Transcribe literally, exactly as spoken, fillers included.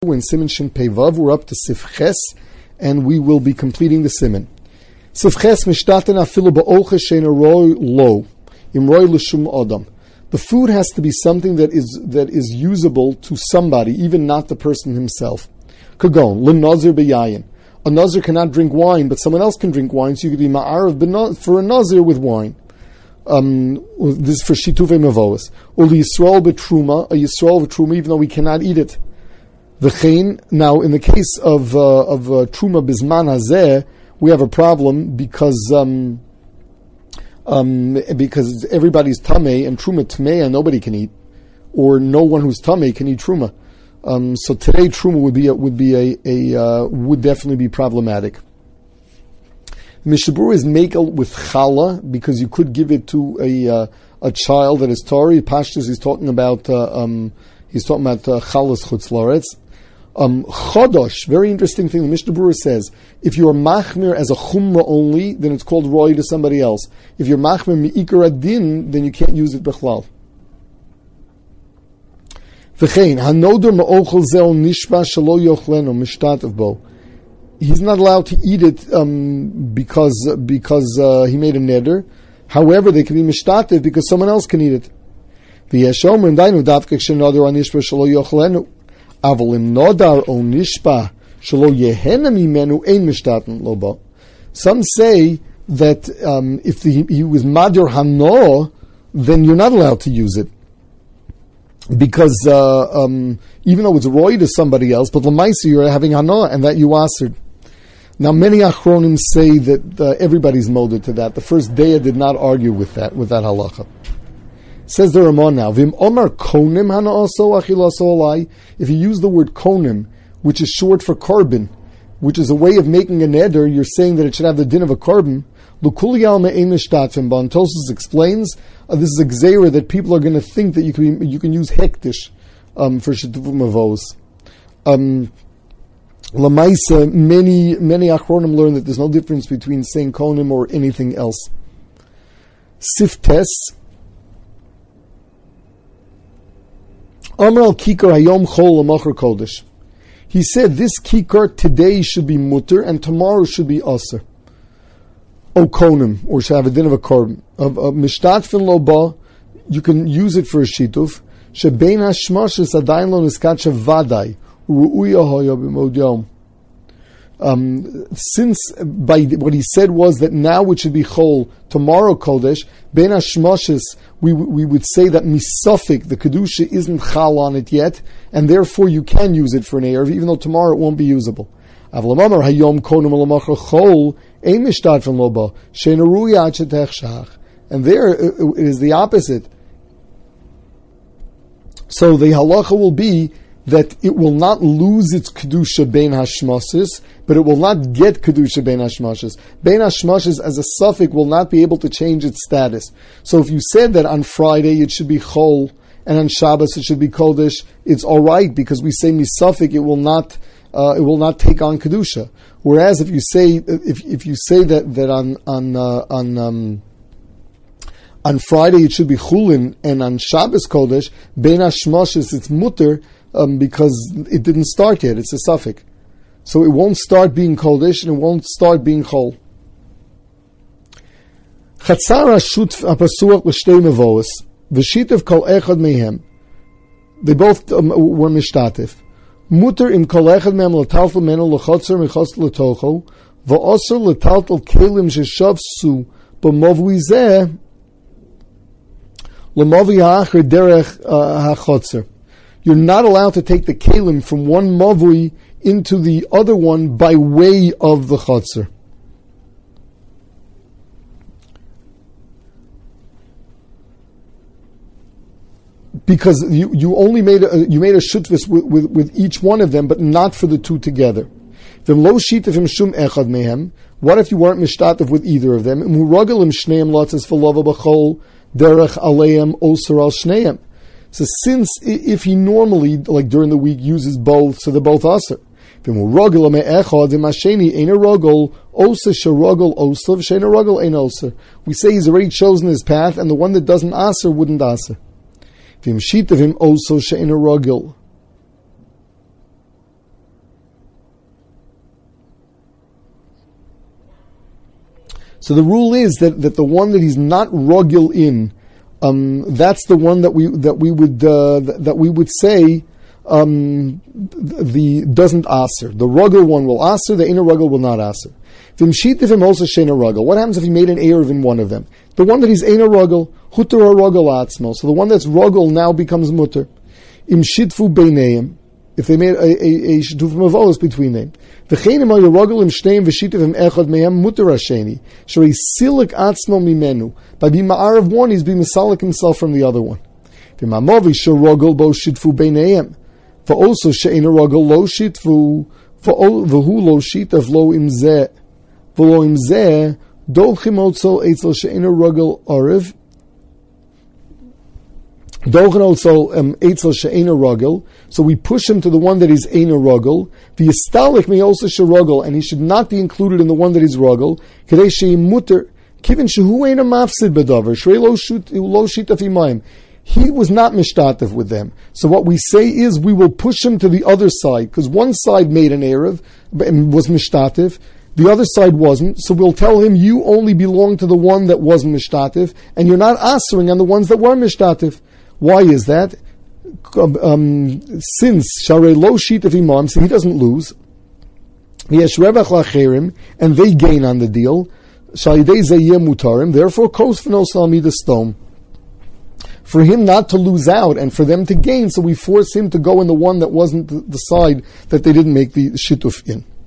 When Siman Shin Pei Vav, we're up to Sif Ches, and we will be completing the Siman. Sif Ches mishtaten afilu ba'oche she'eino roi lo, im roi l'shum adam. The food has to be something that is that is usable to somebody, even not the person himself. Kagon l'nazir b'yayin. A nazir cannot drink wine, but someone else can drink wine, so you could be ma'arav for a nazir with wine. Um, this is for shituvei mavoas. Or l'yisrael b'truma, a yisrael b'truma, even though we cannot eat it. V'chein, now in the case of uh, of uh, truma bisman hazeh, we have a problem because um, um, because everybody's tamei and truma tmei and nobody can eat, or no one who's tamei can eat truma. Um, so today truma would be a, would be a, a uh, would definitely be problematic. Mishabur is mekel with challah because you could give it to a uh, a child that is Tori. Pashtus is talking about uh, um, he's talking about uh, chalas chutz laretz. Um, chodosh, very interesting thing. The Mishnah Berurah says, if you are machmir as a chumrah only, then it's called roi to somebody else. If you're machmir mi'ikar adin, then you can't use it b'chlal. V'chein, hanoder ma'ochel zeh nishba shelo yochleno mishtatev bo. He's not allowed to eat it um, because because uh, he made a neder. However, they can be mishtatev because someone else can eat it. V'yeshomer dainu davke k'shenoder anishba shelo yochleno. Some say that um, if the, he was Madir Hano, then you're not allowed to use it. Because uh, um, even though it's roy to somebody else, but Lamaisi you're having Hano and that you answered. Now many Achronim say that uh, everybody's molded to that. The first Deya did not argue with that, with that halacha. Says the Ramon now, Vim Omar Konim Hana also Achilaso Alai. If you use the word Konim, which is short for carbon, which is a way of making a neder, you're saying that it should have the din of a carbon. Lukuli Me Einishtatim Ban Tosus explains uh, this is a gzeira that people are going to think that you can you can use hektish um, for shituvim avos. Um, Lamaisa, many many achronim learn that there's no difference between saying Konim or anything else. Siftes. Amar kikar hayom chol l'machar kodesh. He said this kikar today should be mutter and tomorrow should be aser. O konim, or should have a din of a korban. Of mishtatfin lo ba, you can use it for a shituf. Shebein hashmashes adayin lo niskacha vaday u'uya haya b'mod yom. Um, since by what he said was that now it should be chol, tomorrow kodesh, bein hashmashes, we we would say that misafik, the kedusha isn't chal on it yet, and therefore you can use it for an erev, even though tomorrow it won't be usable. Avlamamar hayom konim alamachar chol ein mishtad from loba she'eino ruya ad shetechshach, and there it is the opposite. So the halacha will be that it will not lose its kedusha bein hashmasis, but it will not get kedusha bein hashmasis. Bein hashmasis as a suffix will not be able to change its status. So if you said that on Friday it should be chol and on Shabbos it should be kodesh, it's all right because we say misafik, it will not uh, it will not take on kedusha. Whereas if you say if if you say that that on on uh, on um, on Friday it should be chulin and on Shabbos kodesh bein hashmasis it's mutter. Um, because it didn't start yet, it's a suffix. So it won't start being kodesh and it won't start being chol. Chatzar hashut hapasuach l'shtei mevoos v'shitev kol echad mehem. They both um, were mishtatif. Muter im kol echad mehem l'taltel meno l'chotzer mechos l'tocho v'oser l'taltel kelim sheshavsu b'movui zeh l'movui ha'acher derech ha'chotzer. You're not allowed to take the kalim from one mavui into the other one by way of the chotzer. Because you, you only made a, you made a shutvis with, with, with each one of them, but not for the two together. What if you weren't mishtatev with either of them? So since if he normally, like during the week, uses both, so they're both aser. We say he's already chosen his path, and the one that doesn't aser wouldn't aser. So the rule is that, that the one that he's not rogil in, um, that's the one that we that we would uh, that we would say um, the doesn't aser. The rogil one will aser. The inner rogil will not aser. V'imshitivim also sheina rogil. What happens if he made an erev in one of them? The one that he's eina rogil, huter rogil atzmo. So the one that's rogil now becomes mutter. Im shitfu beineim. If they made a, a, a shitufim of oaths between them. V'cheinim al yerogil im shteim v'shitivim echad mehem mutter hasheni. Shari silik atzmo mimenu. By being ma'arav one, he's being misalik himself from the other one. V'mamovi shorogil bo shitfu beineim. For also she'ena rogil lo shitfu. For v'hu lo shitav lo im zeh. V'lo im zeh. Dolchim otzo eitzel she'ena rogil arev. Dolchin also um, eitzel she'ena rogel, so we push him to the one that is eina rogel. The yistalik may also sherogel, and he should not be included in the one that is rogel. Kadei she'im mutter kivin shehu eina mafsid bedavar shrei lo shut lo shitaf imayim. He was not mishtatev with them. So what we say is we will push him to the other side, because one side made an erev and was mishtatev. The other side wasn't, so we'll tell him you only belong to the one that wasn't mishtatev, and you're not answering on the ones that were mishtatev. Why is that? Um, since Sharei Lo Shit of Imam, so he doesn't lose. Yesh Revach Lacherim, and they gain on the deal. Shalidei Zeyeh Mutarim, therefore Kos V'no Salmi the stone. For him not to lose out and for them to gain, so we force him to go in the one that wasn't the, the side that they didn't make the shituf in.